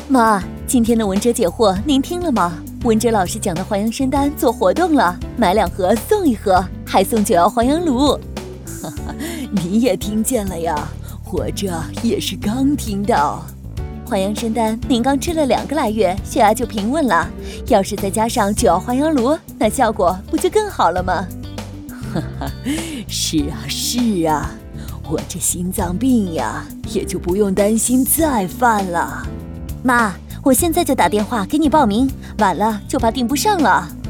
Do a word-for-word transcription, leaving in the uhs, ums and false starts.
妈，今天的文哲解惑您听了吗？文哲老师讲的华阳参丹做活动了，买两盒送一盒，还送九幺华阳炉。 哈哈，你也听见了呀？我这也是刚听到。 华阳参丹您刚吃了两个来月，血压就平稳了，要是再加上九幺华阳炉，那效果不就更好了吗？ 哈哈，是啊是啊，我这心脏病呀，也就不用担心再犯了。 妈，我现在就打电话给你报名，晚了就怕订不上了。